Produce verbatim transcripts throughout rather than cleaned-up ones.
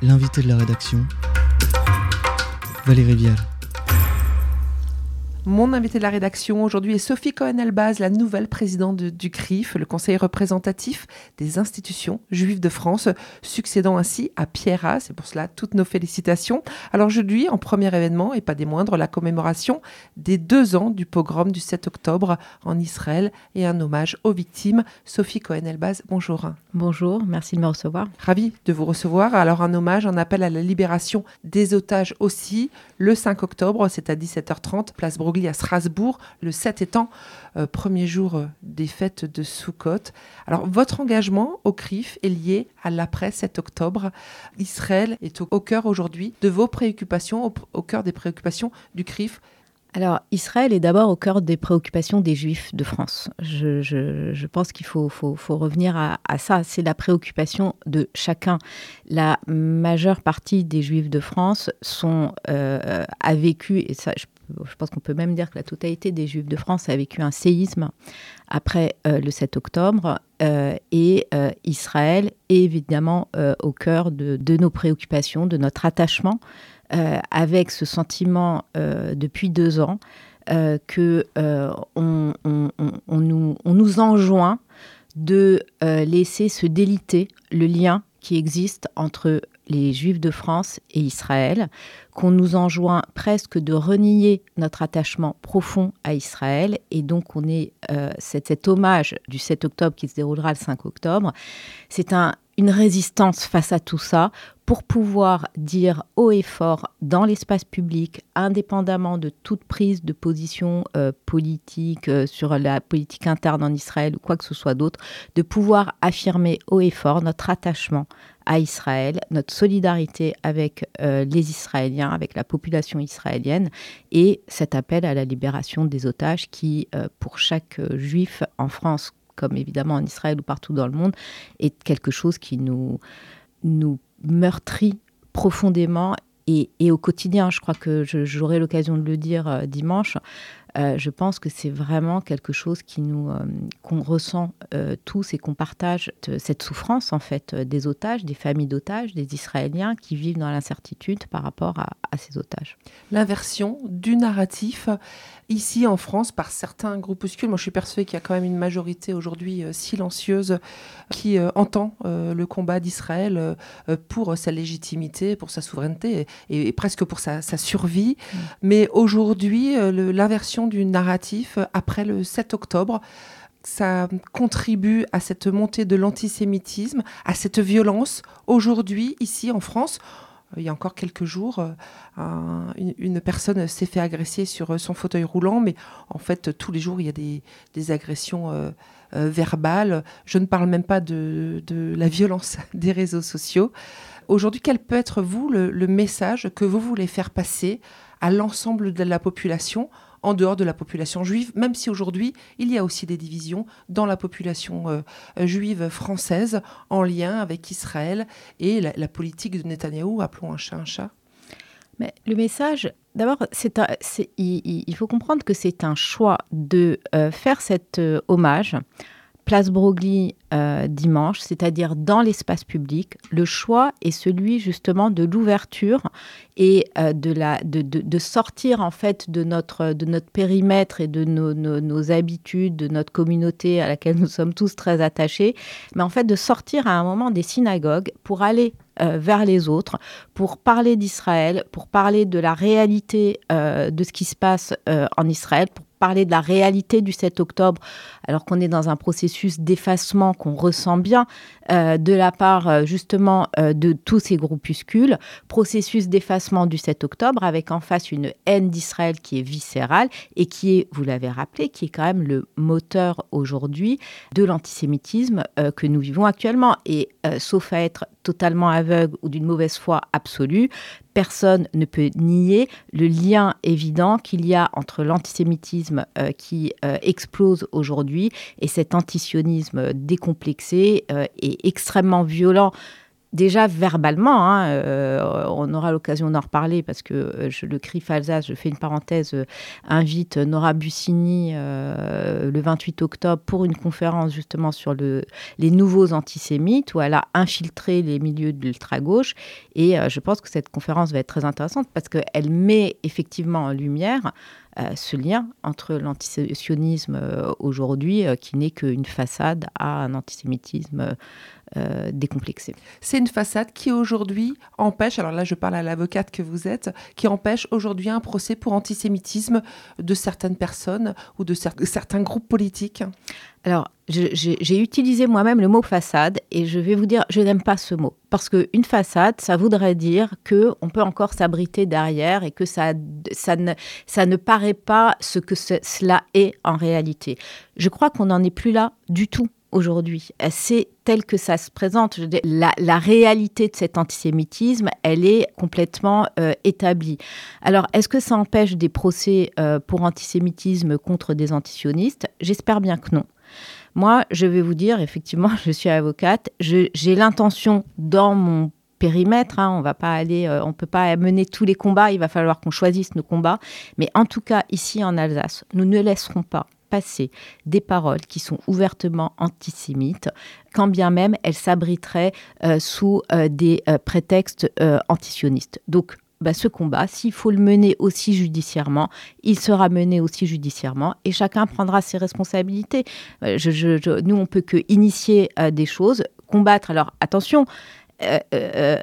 L'invité de la rédaction, Valérie Vial. Mon invité de la rédaction aujourd'hui est Sophie Cohen-Elbaz, la nouvelle présidente de, du C R I F, le Conseil représentatif des institutions juives de France, succédant ainsi à Pierre A. C'est pour cela toutes nos félicitations. Alors aujourd'hui, en premier événement, et pas des moindres, la commémoration des deux ans du pogrom du sept octobre en Israël et un hommage aux victimes. Sophie Cohen-Elbaz, bonjour. Bonjour, merci de me recevoir. Ravie de vous recevoir. Alors un hommage, un appel à la libération des otages aussi, le cinq octobre, c'est à dix-sept heures trente, place Broglie à Strasbourg, le sept étant euh, premier jour euh, des fêtes de Soukhot. Alors votre engagement au C R I F est lié à l'après sept octobre. Israël est au, au cœur aujourd'hui de vos préoccupations, au, au cœur des préoccupations du C R I F. Alors, Israël est d'abord au cœur des préoccupations des Juifs de France. Je, je, je pense qu'il faut, faut, faut revenir à, à ça. C'est la préoccupation de chacun. La majeure partie des Juifs de France sont, euh, a vécu, et ça, je, je pense qu'on peut même dire que la totalité des Juifs de France a vécu un séisme après euh, le sept octobre. Euh, et euh, Israël est évidemment euh, au cœur de, de nos préoccupations, de notre attachement. Euh, avec ce sentiment euh, depuis deux ans euh, qu'on euh, on, on, on nous, on nous enjoint de euh, laisser se déliter le lien qui existe entre les Juifs de France et Israël, qu'on nous enjoint presque de renier notre attachement profond à Israël. Et donc, on est euh, cet, cet hommage du sept octobre qui se déroulera le cinq octobre. C'est un, une résistance face à tout ça pour pouvoir dire haut et fort dans l'espace public, indépendamment de toute prise de position euh, politique euh, sur la politique interne en Israël ou quoi que ce soit d'autre, de pouvoir affirmer haut et fort notre attachement à Israël, notre solidarité avec euh, les Israéliens, avec la population israélienne, et cet appel à la libération des otages qui, euh, pour chaque euh, juif en France, comme évidemment en Israël ou partout dans le monde, est quelque chose qui nous, nous meurtrit profondément et, et au quotidien. Je crois que je, j'aurai l'occasion de le dire euh, dimanche. Euh, je pense que c'est vraiment quelque chose qui nous, euh, qu'on ressent euh, tous et qu'on partage de, cette souffrance en fait euh, des otages, des familles d'otages, des Israéliens qui vivent dans l'incertitude par rapport à, à ces otages. L'inversion du narratif ici en France par certains groupuscules. Moi, je suis persuadée qu'il y a quand même une majorité aujourd'hui euh, silencieuse qui euh, entend euh, le combat d'Israël euh, pour sa légitimité, pour sa souveraineté et, et presque pour sa, sa survie. Mmh. Mais aujourd'hui, euh, le, l'inversion du narratif après le sept octobre, ça contribue à cette montée de l'antisémitisme, à cette violence. Aujourd'hui, ici en France, il y a encore quelques jours, un, une, une personne s'est fait agresser sur son fauteuil roulant, mais en fait, tous les jours, il y a des, des agressions euh, euh, verbales. Je ne parle même pas de, de la violence des réseaux sociaux. Aujourd'hui, quel peut être, vous, le, le message que vous voulez faire passer à l'ensemble de la population, en dehors de la population juive, même si aujourd'hui, il y a aussi des divisions dans la population euh, juive française en lien avec Israël et la, la politique de Netanyahou, appelons un chat un chat. Mais le message, d'abord, c'est un, c'est, il, il faut comprendre que c'est un choix de euh, faire cet euh, hommage place Broglie euh, dimanche, c'est-à-dire dans l'espace public. Le choix est celui justement de l'ouverture et euh, de, la, de, de, de sortir en fait de notre, de notre périmètre et de nos, nos, nos habitudes, de notre communauté à laquelle nous sommes tous très attachés, mais en fait de sortir à un moment des synagogues pour aller euh, vers les autres, pour parler d'Israël, pour parler de la réalité euh, de ce qui se passe euh, en Israël, pour parler de la réalité du sept octobre, alors qu'on est dans un processus d'effacement qu'on ressent bien euh, de la part euh, justement euh, de tous ces groupuscules, processus d'effacement du sept octobre avec en face une haine d'Israël qui est viscérale et qui est, vous l'avez rappelé, qui est quand même le moteur aujourd'hui de l'antisémitisme euh, que nous vivons actuellement. Et euh, sauf à être totalement aveugle ou d'une mauvaise foi absolue, personne ne peut nier le lien évident qu'il y a entre l'antisémitisme euh, qui euh, explose aujourd'hui et cet antisionisme décomplexé euh, et extrêmement violent déjà verbalement, hein, euh, on aura l'occasion d'en reparler parce que euh, je, le C R I F Alsace, je fais une parenthèse, euh, invite Nora Bussini euh, le vingt-huit octobre pour une conférence justement sur le, les nouveaux antisémites où elle a infiltré les milieux de l'ultra-gauche et euh, je pense que cette conférence va être très intéressante parce qu'elle met effectivement en lumière euh, ce lien entre l'antisionisme euh, aujourd'hui euh, qui n'est qu'une façade à un antisémitisme euh, Euh, décomplexé. C'est une façade qui aujourd'hui empêche, alors là je parle à l'avocate que vous êtes, qui empêche aujourd'hui un procès pour antisémitisme de certaines personnes ou de cer- certains groupes politiques. Alors, je, j'ai, j'ai utilisé moi-même le mot façade et je vais vous dire, je n'aime pas ce mot. Parce qu'une façade, ça voudrait dire qu'on peut encore s'abriter derrière et que ça, ça, ne, ça ne paraît pas ce que ce, cela est en réalité. Je crois qu'on n'en est plus là du tout aujourd'hui. C'est tel que ça se présente. Je dis, la, la réalité de cet antisémitisme, elle est complètement euh, établie. Alors, est-ce que ça empêche des procès euh, pour antisémitisme contre des antisionistes ? J'espère bien que non. Moi, je vais vous dire, effectivement, je suis avocate, je, j'ai l'intention dans mon périmètre, hein, on va pas aller, euh, on peut pas mener tous les combats, il va falloir qu'on choisisse nos combats, mais en tout cas, ici en Alsace, nous ne laisserons pas passer des paroles qui sont ouvertement antisémites, quand bien même elles s'abriteraient euh, sous euh, des euh, prétextes euh, antisionistes. Donc, bah, ce combat, s'il faut le mener aussi judiciairement, il sera mené aussi judiciairement et chacun prendra ses responsabilités. Euh, je, je, je, nous, on ne peut que initier euh, des choses, combattre. Alors, attention, euh, euh,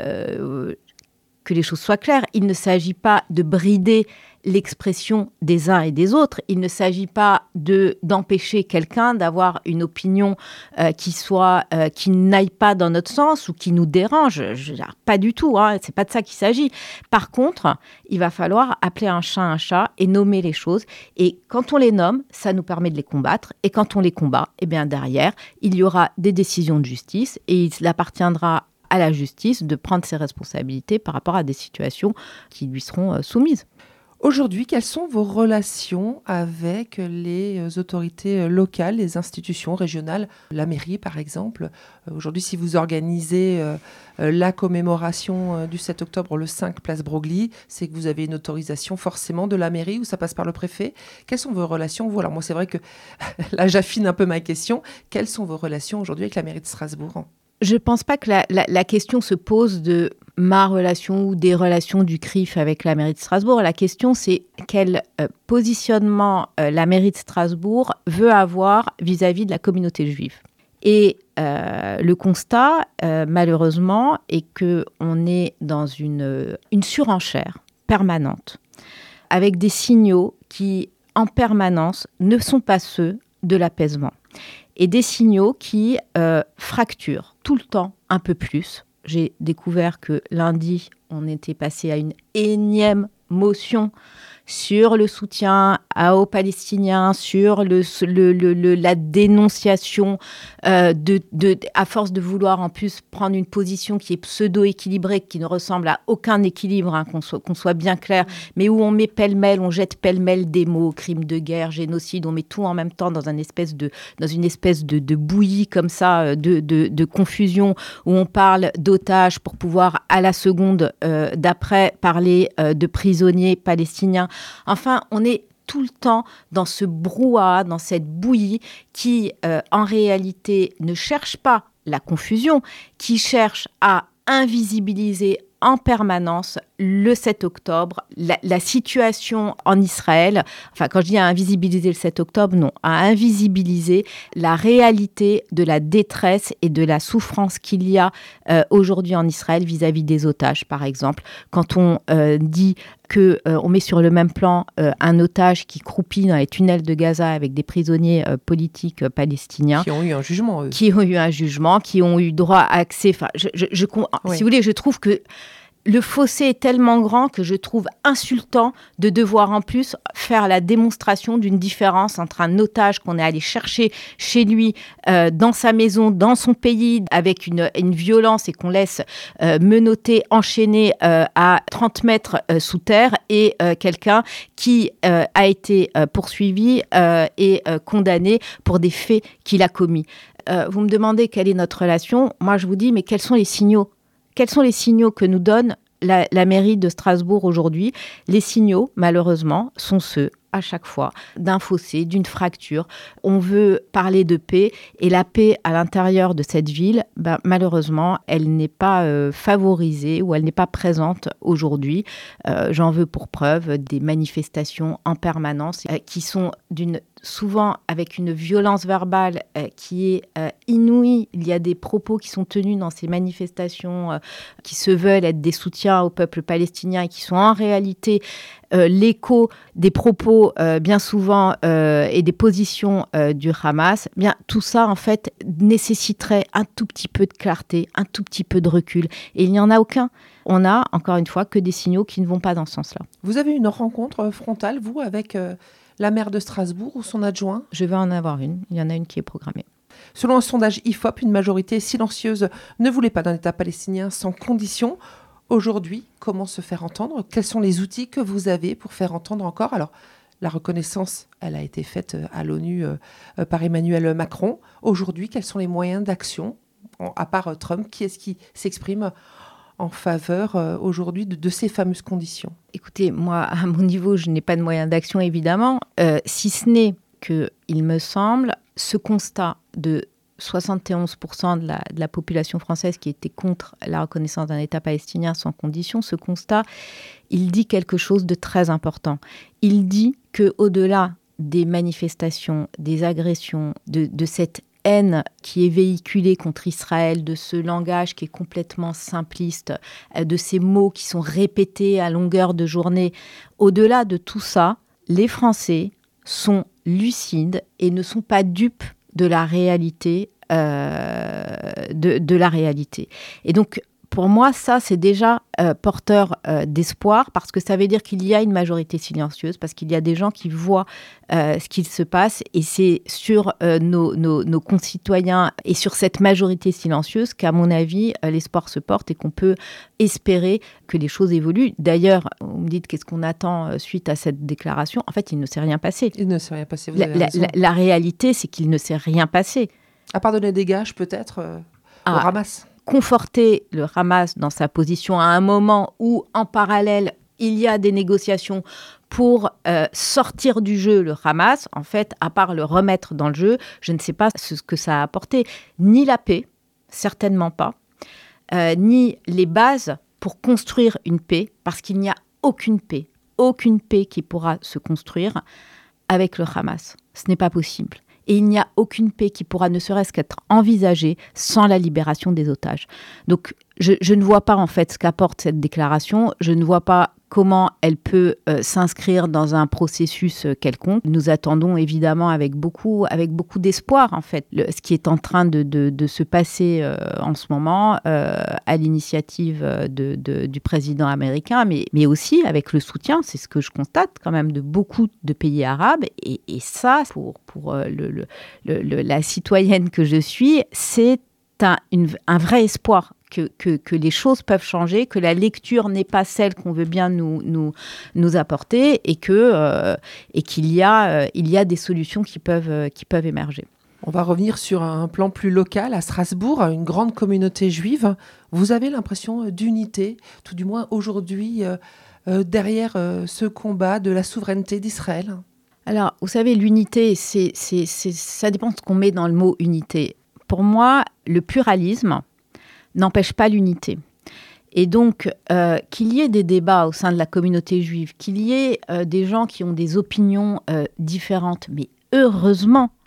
euh, que les choses soient claires, il ne s'agit pas de brider l'expression des uns et des autres. Il ne s'agit pas de, d'empêcher quelqu'un d'avoir une opinion euh, qui soit, euh, qui n'aille pas dans notre sens ou qui nous dérange. Je, je, pas du tout, hein, c'est pas de ça qu'il s'agit. Par contre, il va falloir appeler un chat un chat et nommer les choses. Et quand on les nomme, ça nous permet de les combattre. Et quand on les combat, eh bien derrière, il y aura des décisions de justice et il appartiendra à la justice de prendre ses responsabilités par rapport à des situations qui lui seront euh, soumises. Aujourd'hui, quelles sont vos relations avec les autorités locales, les institutions régionales, la mairie par exemple ? Aujourd'hui, si vous organisez euh, la commémoration du sept octobre, le cinq, place Broglie, c'est que vous avez une autorisation forcément de la mairie ou ça passe par le préfet ? Quelles sont vos relations, vous ? Alors moi, c'est vrai que là, j'affine un peu ma question. Quelles sont vos relations aujourd'hui avec la mairie de Strasbourg ? Je ne pense pas que la, la, la question se pose de ma relation ou des relations du C R I F avec la mairie de Strasbourg. La question, c'est quel euh, positionnement euh, la mairie de Strasbourg veut avoir vis-à-vis de la communauté juive. Et euh, le constat, euh, malheureusement, est qu'on est dans une, une surenchère permanente, avec des signaux qui, en permanence, ne sont pas ceux de l'apaisement. Et des signaux qui euh, fracturent tout le temps un peu plus. J'ai découvert que lundi, on était passé à une énième motion sur le soutien à, aux Palestiniens, sur le, le, le, le, la dénonciation, euh, de, de, à force de vouloir en plus prendre une position qui est pseudo-équilibrée, qui ne ressemble à aucun équilibre, hein, qu'on, soit, qu'on soit bien clair, mais où on met pêle-mêle, on jette pêle-mêle des mots, crimes de guerre, génocide, on met tout en même temps dans, un espèce de, dans une espèce de, de bouillie comme ça, de, de, de confusion, où on parle d'otages pour pouvoir, à la seconde euh, d'après, parler euh, de prisonniers palestiniens. Enfin, on est tout le temps dans ce brouhaha, dans cette bouillie qui, euh, en réalité, ne cherche pas la confusion, qui cherche à invisibiliser en permanence le sept octobre, la, la situation en Israël, enfin quand je dis à invisibiliser le sept octobre, non, à invisibiliser la réalité de la détresse et de la souffrance qu'il y a euh, aujourd'hui en Israël vis-à-vis des otages, par exemple. Quand on euh, dit qu'on euh, met sur le même plan euh, un otage qui croupit dans les tunnels de Gaza avec des prisonniers euh, politiques euh, palestiniens. Qui ont eu un jugement, eux. Qui ont eu un jugement, qui ont eu droit à accès. Enfin, je, je, je, oui. Si vous voulez, je trouve que le fossé est tellement grand que je trouve insultant de devoir en plus faire la démonstration d'une différence entre un otage qu'on est allé chercher chez lui, euh, dans sa maison, dans son pays, avec une, une violence et qu'on laisse euh, menotter, enchaîner euh, à trente mètres euh, sous terre, et euh, quelqu'un qui euh, a été euh, poursuivi euh, et euh, condamné pour des faits qu'il a commis. Euh, vous me demandez quelle est notre relation. Moi, je vous dis, mais quels sont les signaux ? Quels sont les signaux que nous donne la, la mairie de Strasbourg aujourd'hui ? Les signaux, malheureusement, sont ceux, à chaque fois, d'un fossé, d'une fracture. On veut parler de paix, et la paix à l'intérieur de cette ville, ben, malheureusement, elle n'est pas euh, favorisée ou elle n'est pas présente aujourd'hui. Euh, j'en veux pour preuve des manifestations en permanence euh, qui sont d'une souvent avec une violence verbale euh, qui est euh, inouïe. Il y a des propos qui sont tenus dans ces manifestations euh, qui se veulent être des soutiens au peuple palestinien et qui sont en réalité euh, l'écho des propos euh, bien souvent euh, et des positions euh, du Hamas. Bien, tout ça, en fait, nécessiterait un tout petit peu de clarté, un tout petit peu de recul. Et il n'y en a aucun. On a, encore une fois, que des signaux qui ne vont pas dans ce sens-là. Vous avez une rencontre frontale, vous, avec... Euh... la maire de Strasbourg ou son adjoint ? Je vais en avoir une. Il y en a une qui est programmée. Selon un sondage I F O P, une majorité silencieuse ne voulait pas d'un État palestinien sans condition. Aujourd'hui, comment se faire entendre ? Quels sont les outils que vous avez pour faire entendre encore ? Alors, la reconnaissance, elle a été faite à l'ONU euh, par Emmanuel Macron. Aujourd'hui, quels sont les moyens d'action ? À part Trump, qui est-ce qui s'exprime en faveur euh, aujourd'hui de, de ces fameuses conditions ? Écoutez, moi, à mon niveau, je n'ai pas de moyens d'action, évidemment, euh, si ce n'est que, il me semble, ce constat de soixante et onze pour cent de la, de la population française qui était contre la reconnaissance d'un État palestinien sans condition, ce constat, il dit quelque chose de très important. Il dit qu'au-delà des manifestations, des agressions, de, de cette haine qui est véhiculée contre Israël, de ce langage qui est complètement simpliste, de ces mots qui sont répétés à longueur de journée. Au-delà de tout ça, les Français sont lucides et ne sont pas dupes de la réalité, euh, de, de la réalité. Et donc, pour moi, ça, c'est déjà euh, porteur euh, d'espoir, parce que ça veut dire qu'il y a une majorité silencieuse, parce qu'il y a des gens qui voient euh, ce qu'il se passe, et c'est sur euh, nos, nos, nos concitoyens et sur cette majorité silencieuse qu'à mon avis, euh, l'espoir se porte et qu'on peut espérer que les choses évoluent. D'ailleurs, vous me dites qu'est-ce qu'on attend euh, suite à cette déclaration. En fait, il ne s'est rien passé. Il ne s'est rien passé, vous la, avez raison. La, la, la réalité, c'est qu'il ne s'est rien passé. À part donner des gages, peut-être, euh, ah. au Hamas. Conforter le Hamas dans sa position à un moment où, en parallèle, il y a des négociations pour euh, sortir du jeu le Hamas, en fait, à part le remettre dans le jeu, je ne sais pas ce que ça a apporté. Ni la paix, certainement pas, euh, ni les bases pour construire une paix, parce qu'il n'y a aucune paix, aucune paix qui pourra se construire avec le Hamas. Ce n'est pas possible. Et il n'y a aucune paix qui pourra ne serait-ce qu'être envisagée sans la libération des otages. Donc, je, je ne vois pas en fait ce qu'apporte cette déclaration. Je ne vois pas comment elle peut euh, s'inscrire dans un processus euh, quelconque. Nous attendons évidemment avec beaucoup, avec beaucoup d'espoir en fait le, ce qui est en train de, de, de se passer euh, en ce moment euh, à l'initiative de, de, du président américain, mais, mais aussi avec le soutien, c'est ce que je constate quand même, de beaucoup de pays arabes. Et, et ça, pour, pour euh, le, le, le, le, la citoyenne que je suis, c'est un, une, un vrai espoir. Que, que, que les choses peuvent changer, que la lecture n'est pas celle qu'on veut bien nous, nous, nous apporter et, que, euh, et qu'il y a, euh, il y a des solutions qui peuvent, euh, qui peuvent émerger. On va revenir sur un plan plus local, à Strasbourg, une grande communauté juive. Vous avez l'impression d'unité, tout du moins aujourd'hui, euh, euh, derrière euh, ce combat de la souveraineté d'Israël ? Alors, vous savez, l'unité, c'est, c'est, c'est, ça dépend de ce qu'on met dans le mot unité. Pour moi, le pluralisme n'empêche pas l'unité. Et donc, euh, qu'il y ait des débats au sein de la communauté juive, qu'il y ait euh, des gens qui ont des opinions euh, différentes, mais heureusement,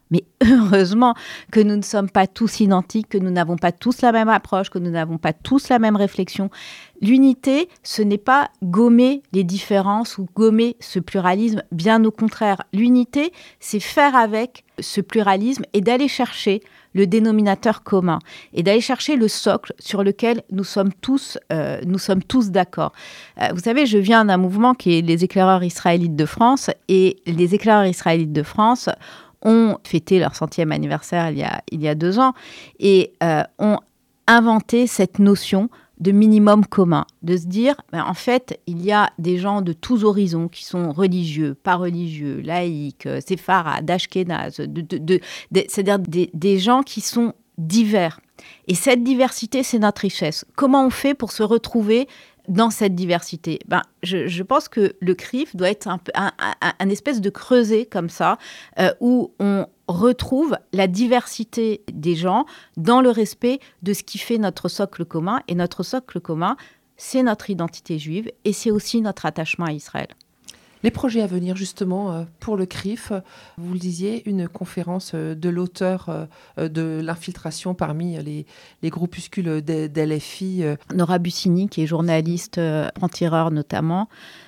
Mais heureusement que nous ne sommes pas tous identiques, que nous n'avons pas tous la même approche, que nous n'avons pas tous la même réflexion. L'unité, ce n'est pas gommer les différences ou gommer ce pluralisme, bien au contraire. L'unité, c'est faire avec ce pluralisme et d'aller chercher le dénominateur commun et d'aller chercher le socle sur lequel nous sommes tous, euh, nous sommes tous d'accord. Euh, vous savez, je viens d'un mouvement qui est les éclaireurs israélites de France, et les éclaireurs israélites de France ont fêté leur centième anniversaire il y a, il y a deux ans et euh, ont inventé cette notion de minimum commun, de se dire, ben, en fait, il y a des gens de tous horizons qui sont religieux, pas religieux, laïcs, séfarades, ashkénazes, de, de, de, de, c'est-à-dire des, des gens qui sont divers. Et cette diversité, c'est notre richesse. Comment on fait pour se retrouver dans cette diversité? Ben, je, je pense que le C R I F doit être un, un, un, un espèce de creuset comme ça, euh, où on retrouve la diversité des gens dans le respect de ce qui fait notre socle commun. Et notre socle commun, c'est notre identité juive et c'est aussi notre attachement à Israël. Les projets à venir, justement, pour le C R I F, vous le disiez, une conférence de l'auteur de l'infiltration parmi les, les groupuscules d'L F I. Nora Bussini, qui est journaliste anti-terreur notamment.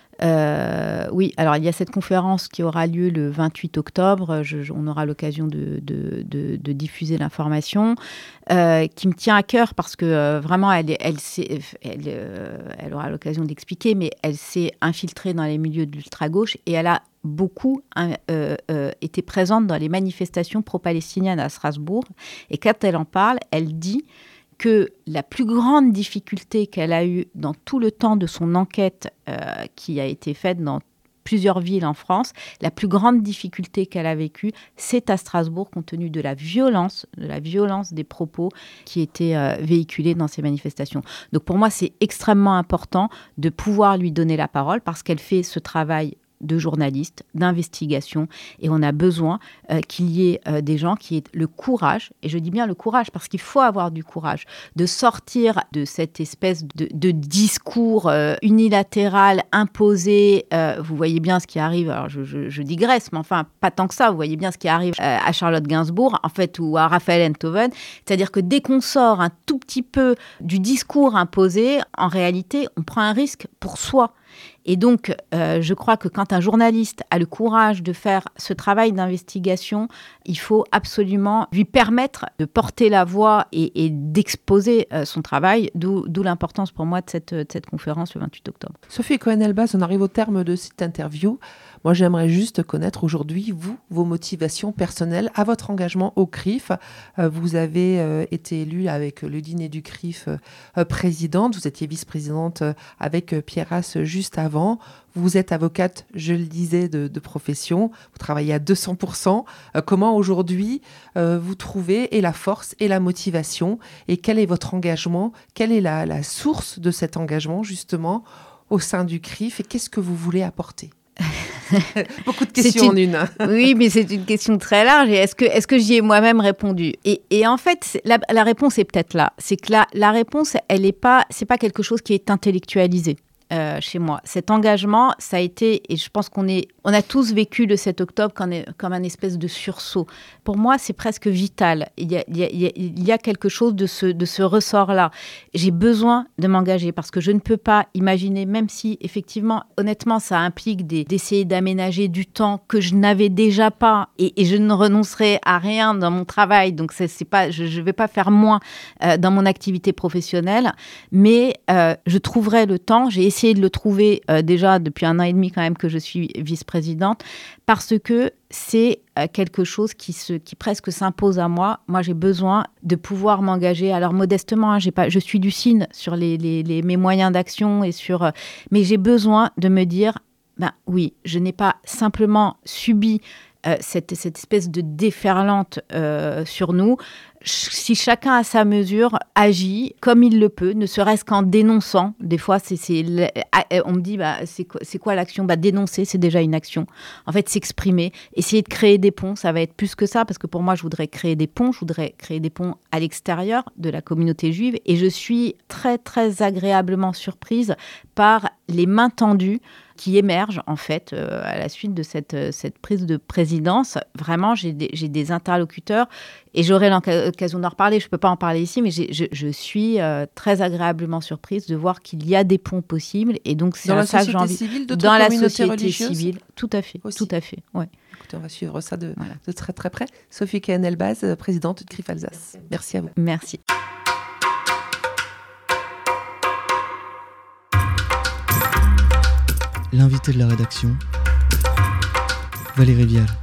Euh, oui, alors il y a cette conférence qui aura lieu le vingt-huit octobre. Je, je, on aura l'occasion de, de, de, de diffuser l'information, euh, qui me tient à cœur parce que euh, vraiment, elle, elle, elle, elle, euh, elle aura l'occasion d'expliquer, mais elle s'est infiltrée dans les milieux de l'ultra-gauche et elle a beaucoup euh, euh, été présente dans les manifestations pro-palestiniennes à Strasbourg. Et quand elle en parle, elle dit que la plus grande difficulté qu'elle a eue dans tout le temps de son enquête euh, qui a été faite dans plusieurs villes en France, la plus grande difficulté qu'elle a vécue, c'est à Strasbourg, compte tenu de la violence, de la violence des propos qui étaient euh, véhiculés dans ces manifestations. Donc pour moi, c'est extrêmement important de pouvoir lui donner la parole parce qu'elle fait ce travail de journalistes, d'investigation, et on a besoin euh, qu'il y ait euh, des gens qui aient le courage, et je dis bien le courage, parce qu'il faut avoir du courage, de sortir de cette espèce de, de discours euh, unilatéral, imposé. Euh, vous voyez bien ce qui arrive, alors je, je, je digresse, mais enfin, pas tant que ça, vous voyez bien ce qui arrive euh, à Charlotte Gainsbourg, en fait, ou à Raphaël Enthoven, c'est-à-dire que dès qu'on sort un tout petit peu du discours imposé, en réalité, on prend un risque pour soi. Et donc, euh, je crois que quand un journaliste a le courage de faire ce travail d'investigation, il faut absolument lui permettre de porter la voix et, et d'exposer euh, son travail, d'où, d'où l'importance pour moi de cette, de cette conférence le vingt-huit octobre. Sophie Cohen-Elbaz, on arrive au terme de cette interview. Moi, j'aimerais juste connaître aujourd'hui, vous, vos motivations personnelles à votre engagement au C R I F. Euh, vous avez euh, été élue avec le dîner du C R I F euh, présidente. Vous étiez vice-présidente euh, avec euh, Pierre Haas juste avant. Vous êtes avocate, je le disais, de, de profession. Vous travaillez à deux cents pour cent. Euh, comment aujourd'hui euh, vous trouvez et la force et la motivation? Et quel est votre engagement? Quelle est la, la source de cet engagement, justement, au sein du C R I F? Et qu'est-ce que vous voulez apporter? Beaucoup de questions une... en une. Oui, mais c'est une question très large. Et est-ce que, est-ce que j'y ai moi-même répondu? et, et en fait, la, la réponse est peut-être là. C'est que la, la réponse, elle est pas, c'est pas quelque chose qui est intellectualisé. Euh, chez moi. Cet engagement, ça a été, et je pense qu'on est, on a tous vécu le sept octobre comme, comme un espèce de sursaut. Pour moi, c'est presque vital. Il y a, il y a, il y a quelque chose de ce, de ce ressort-là. J'ai besoin de m'engager parce que je ne peux pas imaginer, même si effectivement, honnêtement, ça implique des, d'essayer d'aménager du temps que je n'avais déjà pas et, et je ne renoncerai à rien dans mon travail. Donc, c'est, c'est pas, je ne vais pas faire moins euh, dans mon activité professionnelle, mais euh, je trouverai le temps. J'ai essayé de le trouver euh, déjà depuis un an et demi quand même que je suis vice-présidente, parce que c'est euh, quelque chose qui, se, qui presque s'impose à moi. Moi, j'ai besoin de pouvoir m'engager. Alors, modestement, hein, j'ai pas, je suis lucide sur les, les, les, mes moyens d'action, et sur, euh, mais j'ai besoin de me dire, ben oui, je n'ai pas simplement subi Euh, cette, cette espèce de déferlante euh, sur nous. si chacun à sa mesure agit comme il le peut, ne serait-ce qu'en dénonçant, des fois, c'est, c'est, on me dit, bah, c'est, quoi, c'est quoi l'action ? Bah, dénoncer, c'est déjà une action. En fait, s'exprimer, essayer de créer des ponts, ça va être plus que ça, parce que pour moi, je voudrais créer des ponts, je voudrais créer des ponts à l'extérieur de la communauté juive, et je suis très, très agréablement surprise par les mains tendues qui émergent, en fait, euh, à la suite de cette, cette prise de présidence. Vraiment, j'ai des, j'ai des interlocuteurs, et j'aurai l'occasion d'en reparler, je ne peux pas en parler ici, mais j'ai, je, je suis euh, très agréablement surprise de voir qu'il y a des ponts possibles, et donc c'est à ça que j'ai envie... Civile, dans la société civile, tout à fait, aussi. tout à fait, ouais. Écoutez, on va suivre ça de, voilà. de très très près. Sophie Kehan-Elbaz, présidente de C R I F Alsace. Merci à vous. Merci. L'invité de la rédaction, Valérie Vial.